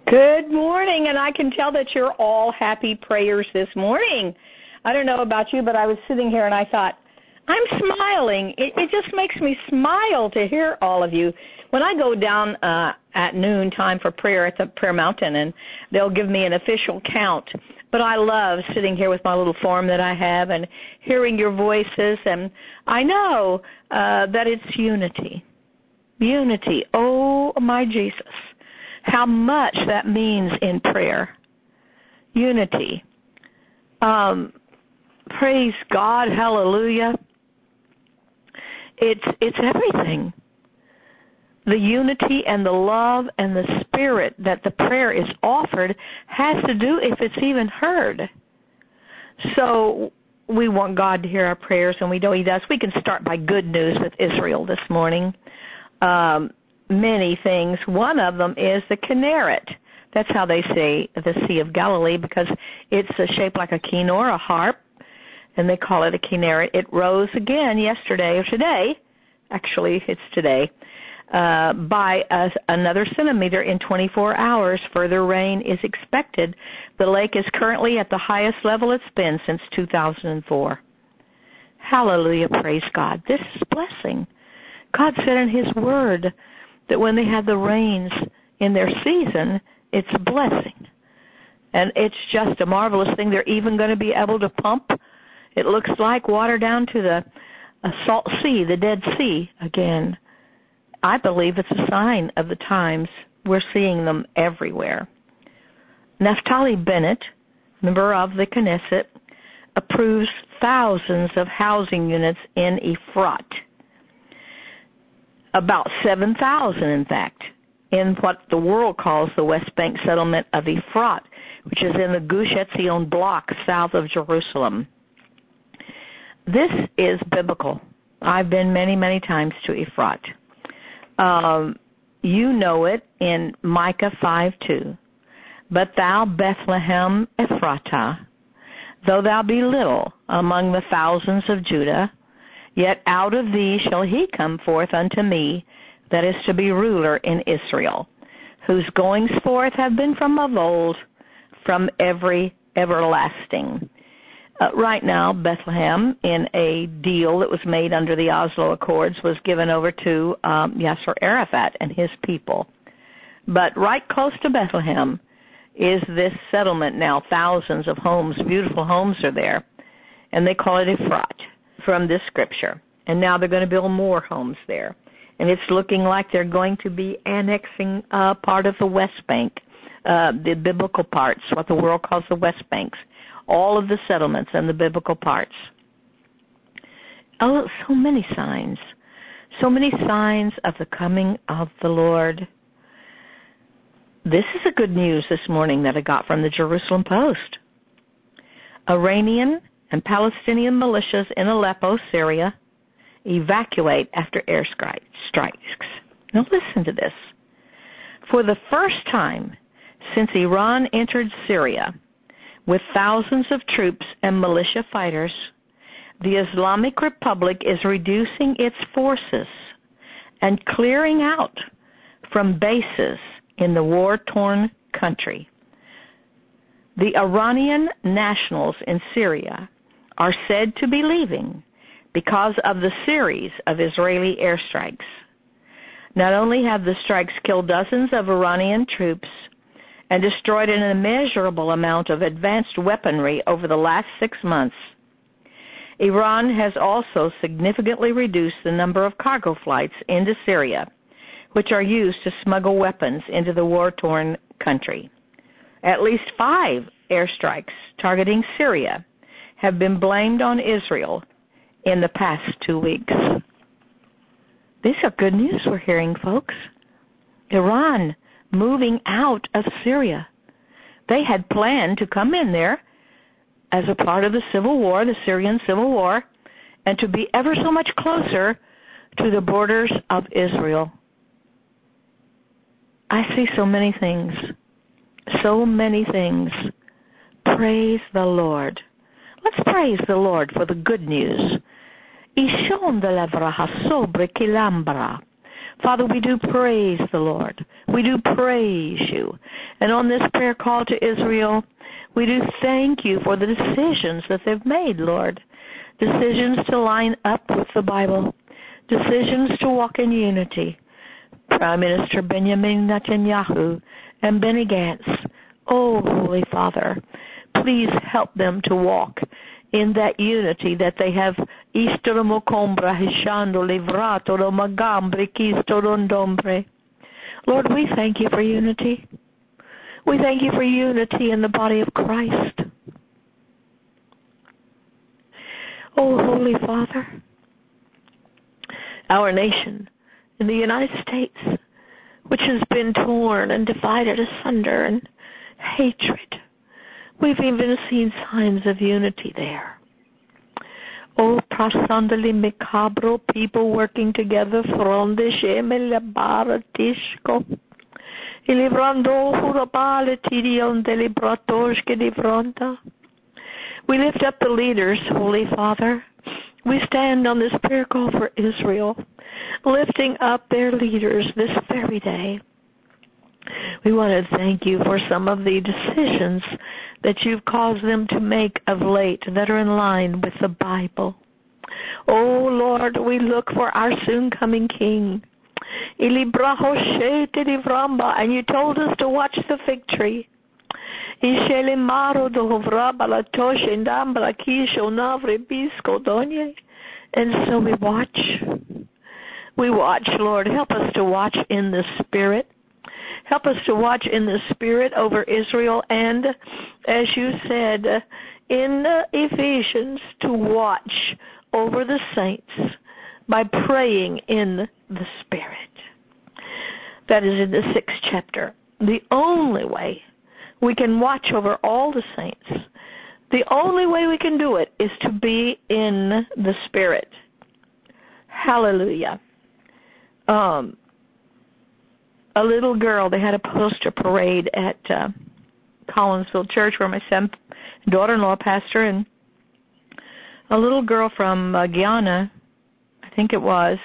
Good morning, and I can tell that you're all happy prayers this morning. I don't know about you, but I was sitting here and I thought, I'm smiling. It just makes me smile to hear all of you. When I go down at noon time for prayer at the Prayer Mountain, and they'll give me an official count, but I love sitting here with my little form that I have and hearing your voices, and I know that it's unity. Unity. Oh, my Jesus. How much that means in prayer. Unity. Praise God. Hallelujah. It's everything. The unity and the love and the spirit that the prayer is offered has to do if it's even heard. So we want God to hear our prayers, and we know He does. We can start by good news with Israel this morning. Many things. One of them is the Kinneret. That's how they say the Sea of Galilee, because it's shaped like a kinnor, a harp, and they call it a Kinneret. It rose again yesterday, or today, actually it's today, by another centimeter in 24 hours. Further rain is expected. The lake is currently at the highest level it's been since 2004. Hallelujah, praise God. This is blessing. God said in His Word that when they have the rains in their season, it's a blessing. And it's just a marvelous thing. They're even going to be able to pump, it looks like, water down to the salt sea, the Dead Sea again. I believe it's a sign of the times. We're seeing them everywhere. Naftali Bennett, member of the Knesset, approves thousands of housing units in Efrat. About 7,000, in fact, in what the world calls the West Bank settlement of Efrat, which is in the Gush Etzion block south of Jerusalem. This is biblical. I've been many, many times to Efrat. You know it in Micah 5:2. But thou, Bethlehem Ephratah, though thou be little among the thousands of Judah, yet out of thee shall he come forth unto me, that is to be ruler in Israel, whose goings forth have been from of old, from everlasting. Right now, Bethlehem, in a deal that was made under the Oslo Accords, was given over to Yasser Arafat and his people. But right close to Bethlehem is this settlement now. Thousands of homes, beautiful homes are there, and they call it Efrat from this scripture. And now they're going to build more homes there. And it's looking like they're going to be annexing part of the West Bank, the biblical parts, what the world calls the West Banks, all of the settlements and the biblical parts. Oh, so many signs of the coming of the Lord. This is a good news this morning that I got from the Jerusalem Post. Iranian and Palestinian militias in Aleppo, Syria, evacuate after air strikes. Now listen to this. For the first time since Iran entered Syria with thousands of troops and militia fighters, the Islamic Republic is reducing its forces and clearing out from bases in the war-torn country. The Iranian nationals in Syria are said to be leaving because of the series of Israeli airstrikes. Not only have the strikes killed dozens of Iranian troops and destroyed an immeasurable amount of advanced weaponry over the last 6 months, Iran has also significantly reduced the number of cargo flights into Syria, which are used to smuggle weapons into the war-torn country. At least 5 airstrikes targeting Syria have been blamed on Israel in the past 2 weeks. These are good news we're hearing, folks. Iran moving out of Syria. They had planned to come in there as a part of the civil war, the Syrian civil war, and to be ever so much closer to the borders of Israel. I see so many things. So many things. Praise the Lord. Let's praise the Lord for the good news. Ishon de levra hasobre kilambra. Father, we do praise the Lord. We do praise you. And on this prayer call to Israel, we do thank you for the decisions that they've made, Lord. Decisions to line up with the Bible. Decisions to walk in unity. Prime Minister Benjamin Netanyahu and Benny Gantz. Oh, Holy Father, please help them to walk in that unity that they have. Lord, we thank you for unity. We thank you for unity in the body of Christ. Oh, Holy Father, our nation in the United States, which has been torn and divided asunder and hatred, we've even seen signs of unity there. Oh, prasandali mikabro, people working together, fronde shemele baratishko. Ilibrando hurabale tidion delibratoshke di fronta. We lift up the leaders, Holy Father. We stand on this prayer call for Israel, lifting up their leaders this very day. We want to thank you for some of the decisions that you've caused them to make of late that are in line with the Bible. Oh, Lord, we look for our soon-coming King. And you told us to watch the fig tree. And so we watch. We watch, Lord. Help us to watch in the Spirit. Help us to watch in the Spirit over Israel, and, as you said in Ephesians, to watch over the saints by praying in the Spirit. That is in the 6th chapter. The only way we can watch over all the saints, the only way we can do it is to be in the Spirit. Hallelujah. A little girl, they had a poster parade at Collinsville Church where my son, daughter-in-law pastor, and a little girl from Guyana, I think it was,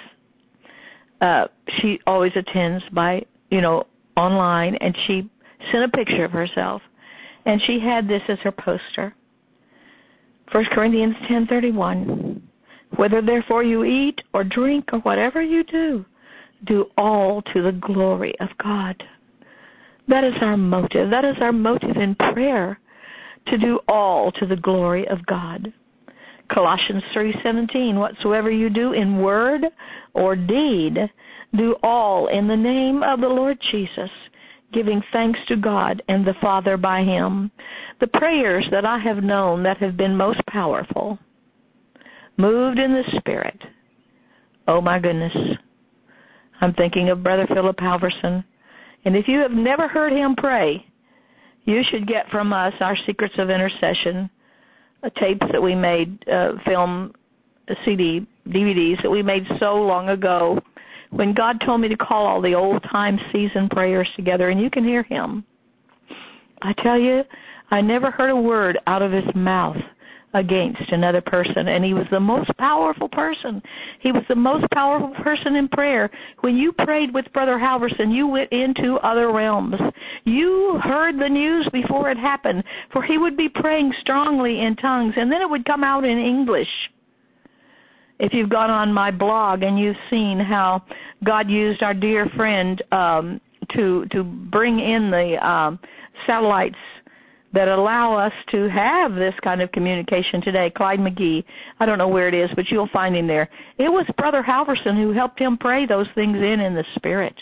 she always attends by, online, and she sent a picture of herself, and she had this as her poster. 1 Corinthians 10:31, whether therefore you eat or drink or whatever you do all to the glory of God. That is our motive. That is our motive in prayer, to do all to the glory of God. Colossians 3:17, whatsoever you do in word or deed, do all in the name of the Lord Jesus, giving thanks to God and the Father by Him. The prayers that I have known that have been most powerful, moved in the Spirit. Oh my goodness. I'm thinking of Brother Philip Halverson. And if you have never heard him pray, you should get from us our Secrets of Intercession, tapes that we made, film, CD, DVDs that we made so long ago, when God told me to call all the old-time seasoned prayers together, and you can hear him. I tell you, I never heard a word out of his mouth against another person, and he was the most powerful person. He was the most powerful person in prayer. When you prayed with Brother Halverson, you went into other realms. You heard the news before it happened, for he would be praying strongly in tongues, and then it would come out in English. If you've gone on my blog and you've seen how God used our dear friend to bring in the satellites that allow us to have this kind of communication today. Clyde McGee, I don't know where it is, but you'll find him there. It was Brother Halverson who helped him pray those things in the Spirit.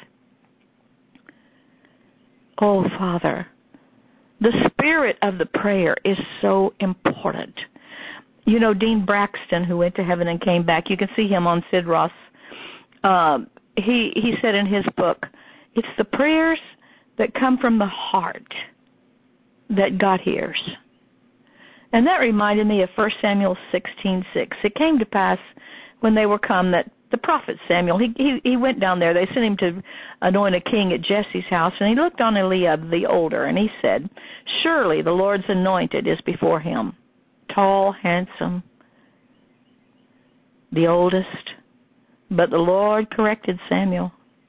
Oh, Father, the spirit of the prayer is so important. You know, Dean Braxton, who went to heaven and came back, you can see him on Sid Roth. He said in his book, it's the prayers that come from the heart that God hears. And that reminded me of 1 Samuel 16:6. It came to pass when they were come that the prophet Samuel, he went down there. They sent him to anoint a king at Jesse's house, and he looked on Eliab the older, and he said, surely the Lord's anointed is before him, tall, handsome, the oldest. But the Lord corrected Samuel.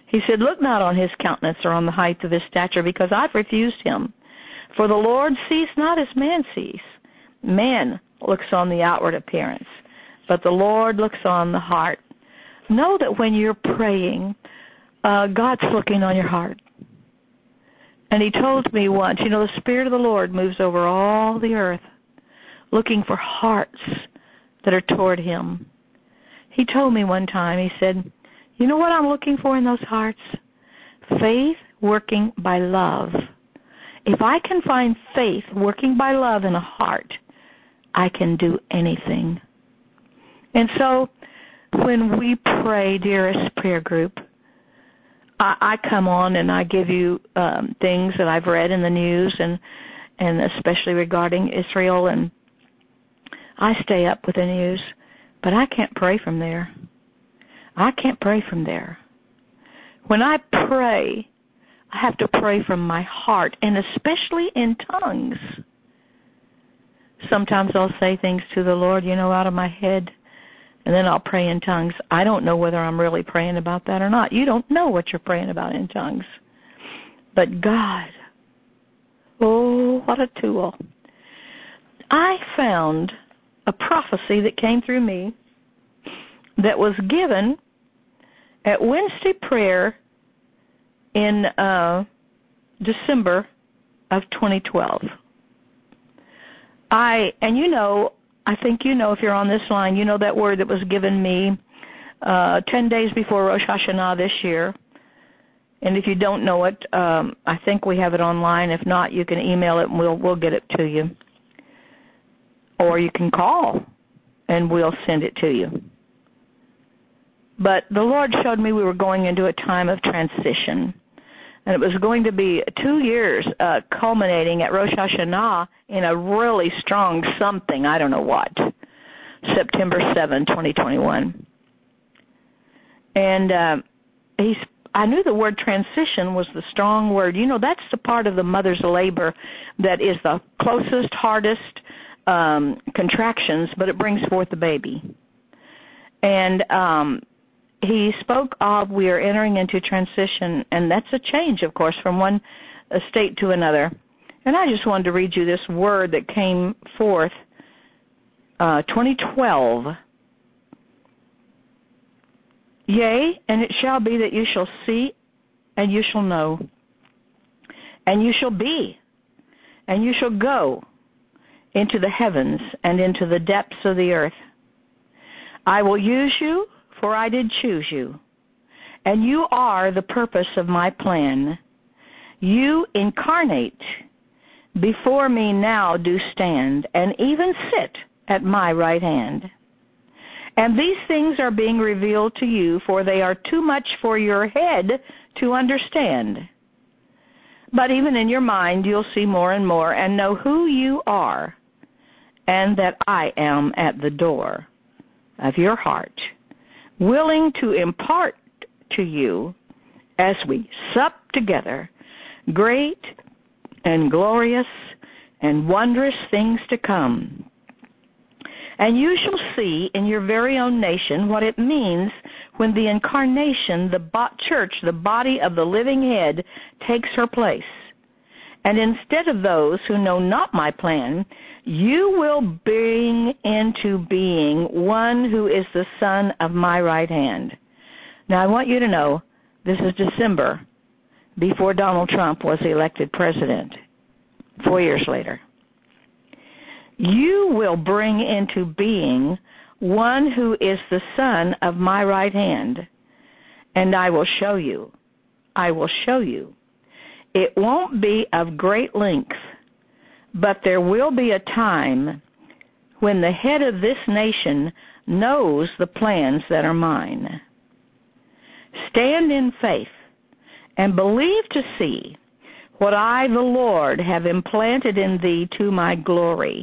He said, look not on his countenance or on the height of his stature, because I've refused him. For the Lord sees not as man sees. Man looks on the outward appearance, but the Lord looks on the heart. Know that when you're praying, God's looking on your heart. And he told me once, the Spirit of the Lord moves over all the earth, looking for hearts that are toward him. He told me one time, he said, you know what I'm looking for in those hearts? Faith working by love. If I can find faith working by love in a heart, I can do anything. And so when we pray, dearest prayer group, I come on and I give you things that I've read in the news and especially regarding Israel, and I stay up with the news, but I can't pray from there. I can't pray from there. When I pray, I have to pray from my heart, and especially in tongues. Sometimes I'll say things to the Lord, out of my head, and then I'll pray in tongues. I don't know whether I'm really praying about that or not. You don't know what you're praying about in tongues. But God, oh, what a tool. I found a prophecy that came through me that was given at Wednesday prayer in December of 2012. I think if you're on this line, that word that was given me 10 days before Rosh Hashanah this year. And if you don't know it, I think we have it online. If not, you can email it and we'll get it to you. Or you can call and we'll send it to you. But the Lord showed me we were going into a time of transition. And it was going to be 2 years culminating at Rosh Hashanah in a really strong something, I don't know what, September 7, 2021. And I knew the word transition was the strong word. That's the part of the mother's labor that is the closest, hardest contractions, but it brings forth the baby. And he spoke of we are entering into transition, and that's a change, of course, from one state to another. And I just wanted to read you this word that came forth 2012. Yea, and it shall be that you shall see, and you shall know, and you shall be, and you shall go into the heavens and into the depths of the earth. I will use you, for I did choose you, and you are the purpose of my plan. You incarnate before me now do stand, and even sit at my right hand. And these things are being revealed to you, for they are too much for your head to understand. But even in your mind you'll see more and more, and know who you are, and that I am at the door of your heart, willing to impart to you, as we sup together, great and glorious and wondrous things to come. And you shall see in your very own nation what it means when the incarnation, the church, the body of the living head, takes her place. And instead of those who know not my plan, you will bring into being one who is the son of my right hand. Now, I want you to know, this is December, before Donald Trump was elected president, 4 years later. You will bring into being one who is the son of my right hand, and I will show you. I will show you. It won't be of great length, but there will be a time when the head of this nation knows the plans that are mine. Stand in faith and believe to see what I, the Lord, have implanted in thee to my glory.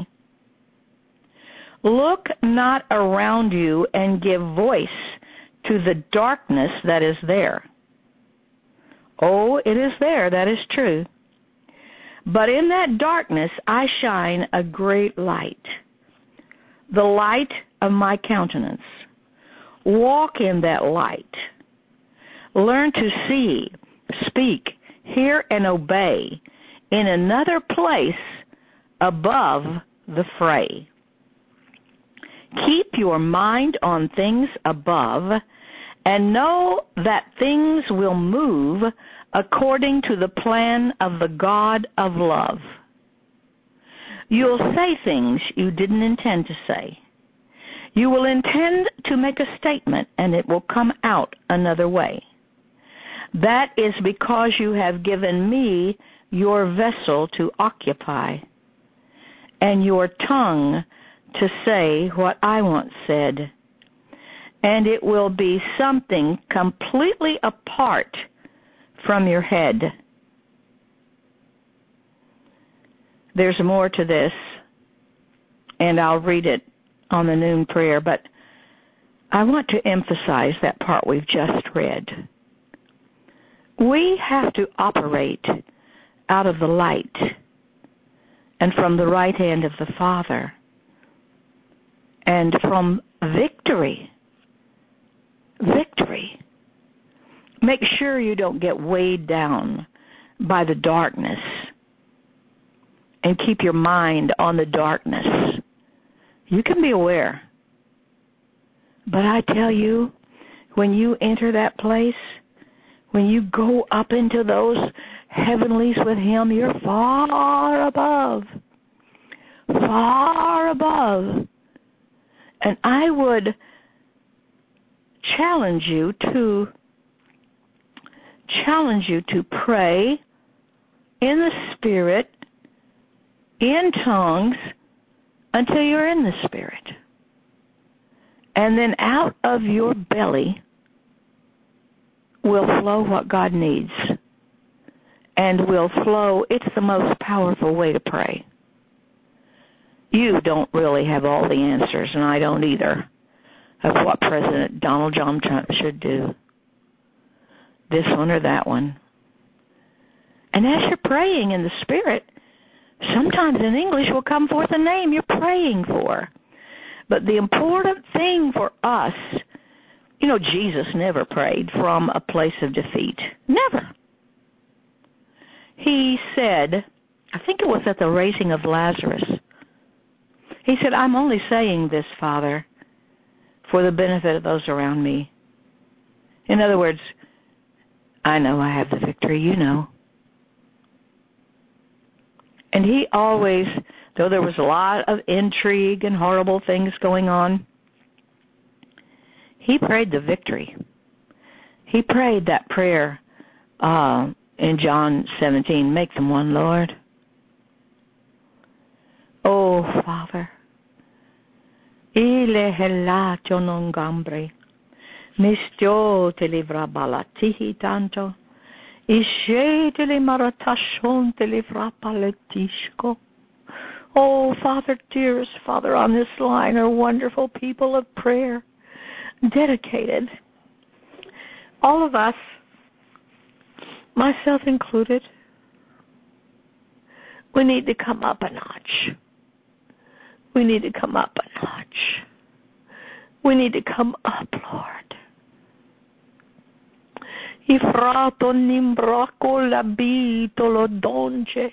Look not around you and give voice to the darkness that is there. Oh, it is there, that is true. But in that darkness I shine a great light, the light of my countenance. Walk in that light. learn to see, speak, hear, and obey in another place above the fray. Keep your mind on things above, and know that things will move according to the plan of the God of love. You'll say things you didn't intend to say. You will intend to make a statement, and it will come out another way. That is because you have given me your vessel to occupy, and your tongue to say what I once said. And it will be something completely apart from your head. There's more to this, and I'll read it on the noon prayer, but I want to emphasize that part we've just read. We have to operate out of the light and from the right hand of the Father and from victory. Victory. Make sure you don't get weighed down by the darkness, and keep your mind on the darkness. You can be aware. But I tell you, when you enter that place, when you go up into those heavenlies with Him, you're far above. Far above. And I would challenge you to pray in the Spirit, in tongues, until you're in the Spirit. And then out of your belly will flow what God needs. And will flow, it's the most powerful way to pray. You don't really have all the answers, and I don't either, of what President Donald John Trump should do. This one or that one. And as you're praying in the Spirit, sometimes in English will come forth a name you're praying for. But the important thing for us, Jesus never prayed from a place of defeat. Never. He said, I think it was at the raising of Lazarus, he said, I'm only saying this, Father, for the benefit of those around me. In other words, I know I have the victory, you know. And he always, though there was a lot of intrigue and horrible things going on, he prayed the victory. He prayed that prayer in John 17, make them one, Lord. Oh, Father. Ile helato non gambre, mistio te livra balatihi tanto, ishe te li maratashon te livra paletishko. Oh, Father, dearest Father, on this line are wonderful people of prayer, dedicated. All of us, myself included, we need to come up a notch. We need to come up a notch. We need to come up, Lord. Ifrato nimbraco labito lo donce.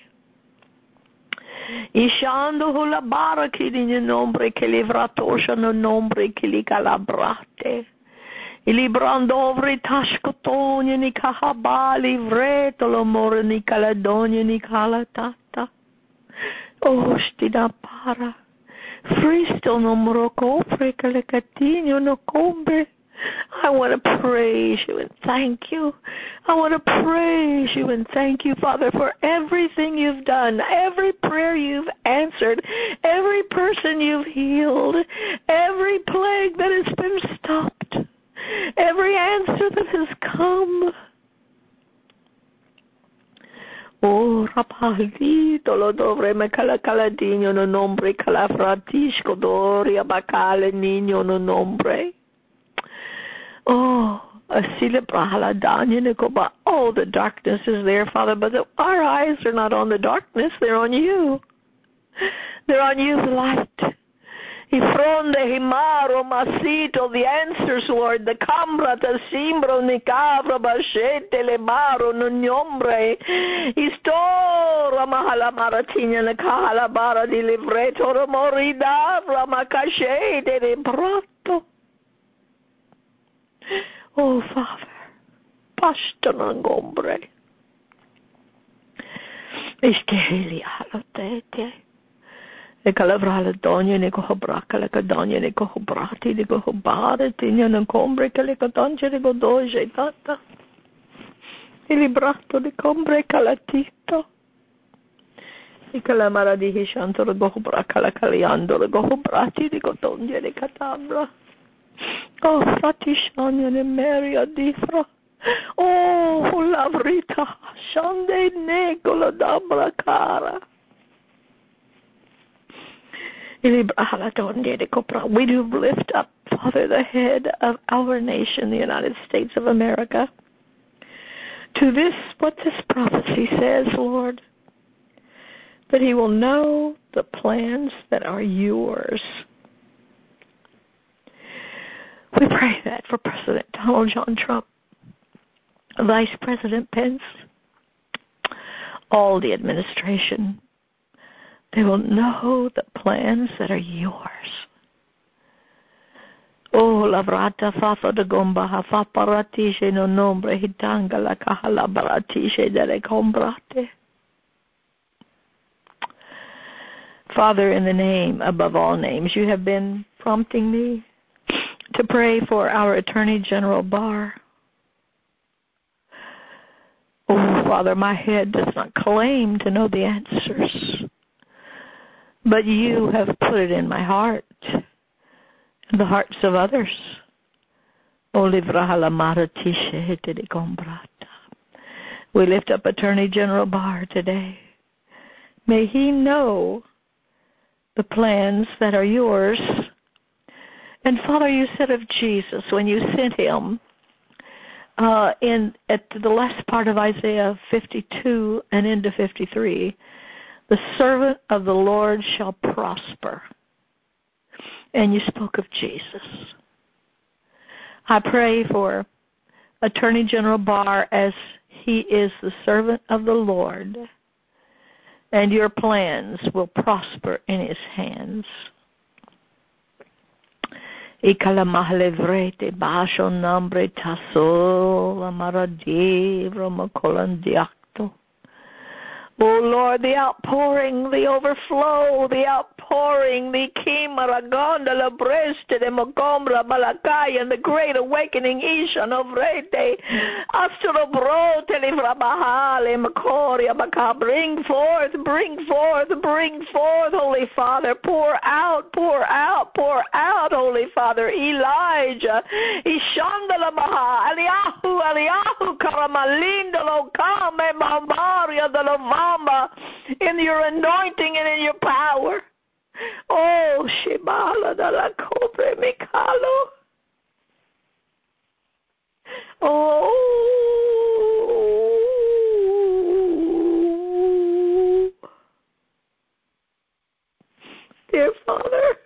Ishando la baraki di nombre che livratosha no nombre che li calabrate. Ilibrandovri tashkotoni ni kahabali vreto lo more ni caladonia ni calatata. Oh, stina para. Fristo no morocopre che le catino no combe. I want to praise you and thank you. I want to praise you and thank you, Father, for everything you've done, every prayer you've answered, every person you've healed, every plague that has been stopped, every answer that has come. Oh, rapaldito lo dovreme calacaladino no nombre calafratisco doria bacale nino no nombre. Oh, oh, the darkness is there, Father, but our eyes are not on the darkness. They're on you. They're on you, the light. Ifronde himaro masito, the answers, Lord, the cambra, the simbro, ni cabra, bashete, le maro, nunyombre, istora, mahala maratinya, ne kahala bara di livreto, morida, ramakashete, de prato. Oh, Father, pastonangombre, isteheli halotete. E calavrale donje ne kohobraka le kadonje ne kohobrati ne kohobare tinja ne kombre che le kadonje ne godoje tata. E librato ne kombre calatito. E calamara di hishanto le kohobraka le caliando le kohobrati ne godonje ne katabra. Oh, frati shanya ne meria difra. Oh, lavrita shande ne golodabra cara. We do lift up, Father, the head of our nation, the United States of America, to this, what this prophecy says, Lord, that he will know the plans that are yours. We pray that for President Donald John Trump, Vice President Pence, all the administration. They will know the plans that are yours. Oh, lavrata fafa de gomba hafa paratishe no nombre hitanga la kahala baratishe dele combrate. Father, in the name above all names, you have been prompting me to pray for our Attorney General Barr. Oh, Father, my head does not claim to know the answers. But you have put it in my heart, in the hearts of others. We lift up Attorney General Barr today. May he know the plans that are yours. And Father, you said of Jesus when you sent him at the last part of Isaiah 52 and into 53, the servant of the Lord shall prosper. And you spoke of Jesus. I pray for Attorney General Barr as he is the servant of the Lord, and your plans will prosper in his hands. Oh, Lord, the outpouring, the overflow, the outpouring, the Kimaragonda, La Breste, the Mogombra, Malakai, and the great awakening, Isha, Novrete, Astrobrote, Livrabahale, Makoria, Baka, bring forth, Holy Father, pour out, Holy Father, Elijah, Ishandala Maha, Aliahu, Karamalinda, Lokame, Mambaria, the Lova, in your anointing and in your power. Oh, Shibala da la Cobre Mikalo. Oh, dear Father.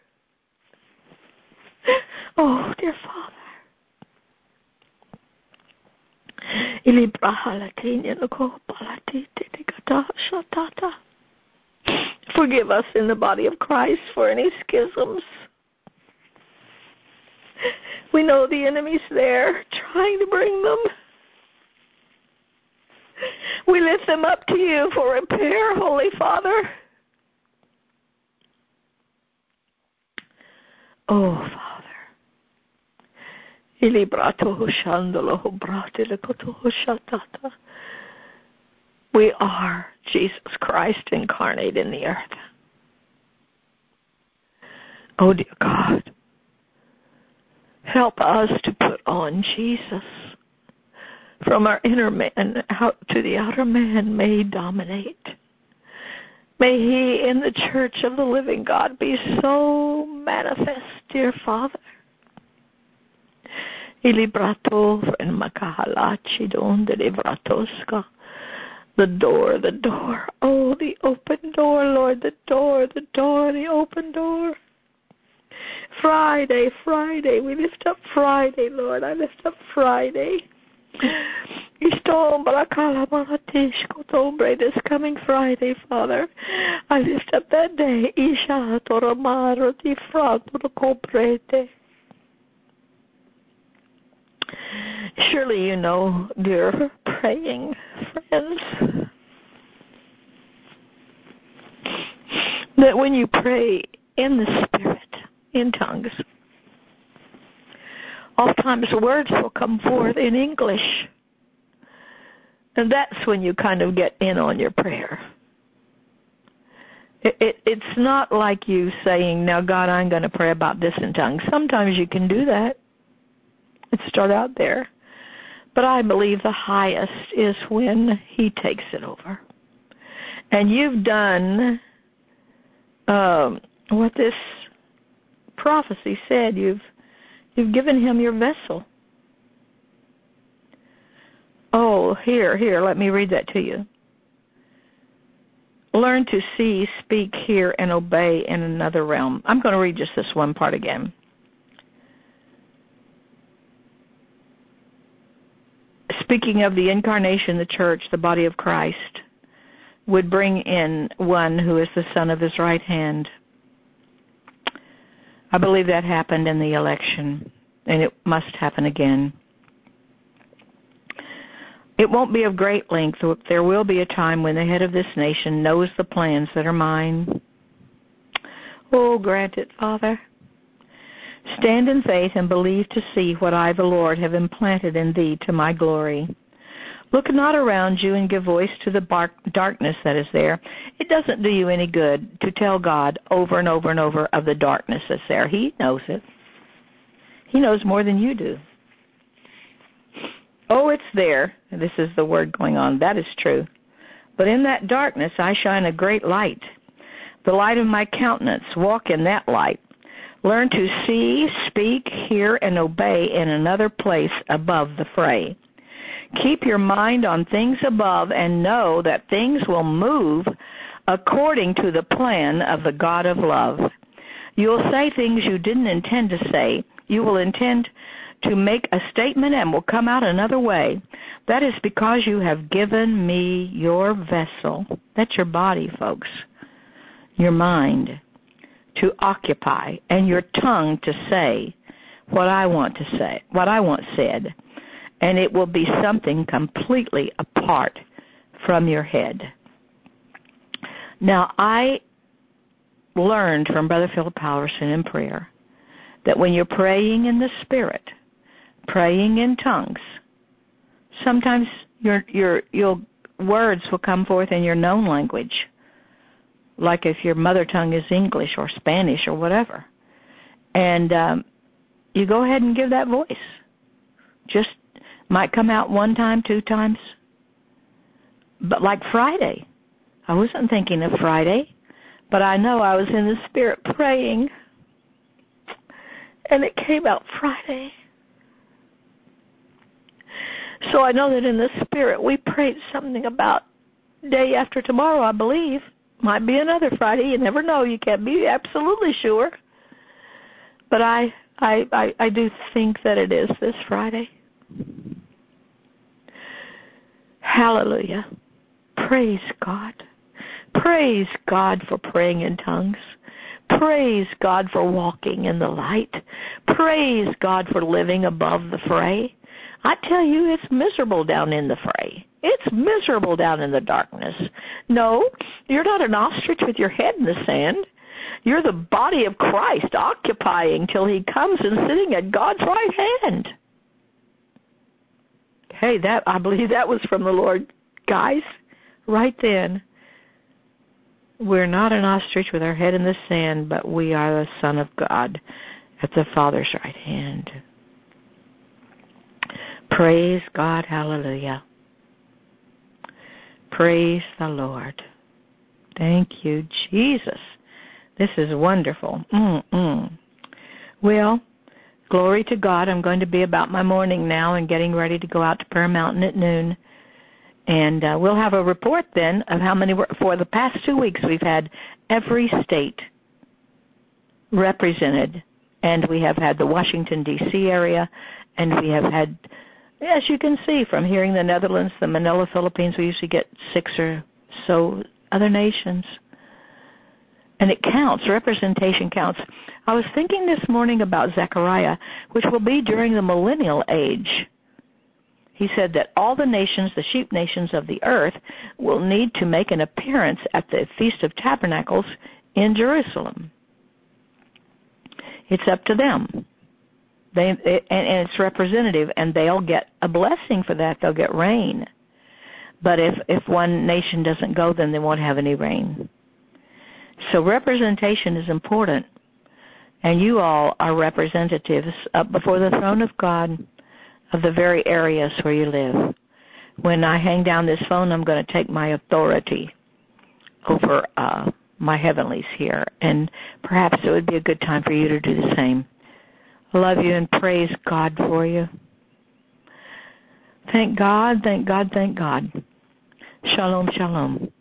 Oh, dear Father. Forgive us in the body of Christ for any schisms. We know the enemy's there trying to bring them. We lift them up to you for repair, Holy Father. Oh, Father. We are Jesus Christ incarnate in the earth. Oh, dear God, help us to put on Jesus. From our inner man out to the outer man, may he dominate. May he in the church of the living God be so manifest, dear Father. The door. Oh, the open door, Lord, the door, the open door. Friday, Friday. We lift up Friday, Lord. I lift up Friday. This coming Friday, Father. I lift up that day. Surely you know, dear praying friends, that when you pray in the Spirit, in tongues, oftentimes words will come forth in English. And that's when you kind of get in on your prayer. It's not like you saying, now, God, I'm going to pray about this in tongues. Sometimes you can do that. Let's start out there. But I believe the highest is when He takes it over. And you've done what this prophecy said. You've given Him your vessel. Oh, here, let me read that to you. Learn to see, speak, hear, and obey in another realm. I'm going to read just this one part again. Speaking of the incarnation, the church, the body of Christ, would bring in one who is the son of His right hand. I believe that happened in the election, and it must happen again. It won't be of great length. There will be a time when the head of this nation knows the plans that are mine. Oh, grant it, Father. Stand in faith and believe to see what I, the Lord, have implanted in thee to my glory. Look not around you and give voice to the darkness that is there. It doesn't do you any good to tell God over and over and over of the darkness that's there. He knows it. He knows more than you do. Oh, it's there. This is the word going on. That is true. But in that darkness I shine a great light, the light of my countenance. Walk in that light. Learn to see, speak, hear, and obey in another place above the fray. Keep your mind on things above and know that things will move according to the plan of the God of love. You will say things you didn't intend to say. You will intend to make a statement and will come out another way. That is because you have given me your vessel. That's your body, folks. Your mind to occupy, and your tongue to say what I want to say, what I want said. And it will be something completely apart from your head. Now, I learned from Brother Philip Halverson in prayer that when you're praying in the Spirit, praying in tongues, sometimes your words will come forth in your known language, like if your mother tongue is English or Spanish or whatever. And you go ahead and give that voice. Just might come out one time, 2 times. But like Friday, I wasn't thinking of Friday, but I know I was in the Spirit praying, and it came out Friday. So I know that in the Spirit we prayed something about day after tomorrow, I believe. Might be another Friday. You never know. You can't be absolutely sure. But I do think that it is this Friday. Hallelujah. Praise God. Praise God for praying in tongues. Praise God for walking in the light. Praise God for living above the fray. I tell you, it's miserable down in the fray. It's miserable down in the darkness. No, you're not an ostrich with your head in the sand. You're the body of Christ occupying till He comes and sitting at God's right hand. Hey, I believe that was from the Lord, guys, right then. We're not an ostrich with our head in the sand, but we are the Son of God at the Father's right hand. Praise God, hallelujah. Praise the Lord. Thank you, Jesus. This is wonderful. Well, glory to God. I'm going to be about my morning now and getting ready to go out to Prayer Mountain at noon. And we'll have a report then of how many for the past 2 weeks we've had every state represented And we have had the Washington, D.C. area, and we have had, as you can see from here in the Netherlands, the Manila, Philippines, we usually get 6 or so other nations. And it counts. Representation counts. I was thinking this morning about Zechariah, which will be during the millennial age. He said that all the nations, the sheep nations of the earth, will need to make an appearance at the Feast of Tabernacles in Jerusalem. It's up to them. And it's representative, and they'll get a blessing for that. They'll get rain. But if one nation doesn't go, then they won't have any rain. So representation is important. And you all are representatives up before the throne of God of the very areas where you live. When I hang down this phone, I'm going to take my authority over my heavenlies here. And perhaps it would be a good time for you to do the same. I love you and praise God for you. Thank God, thank God, thank God. Shalom, shalom.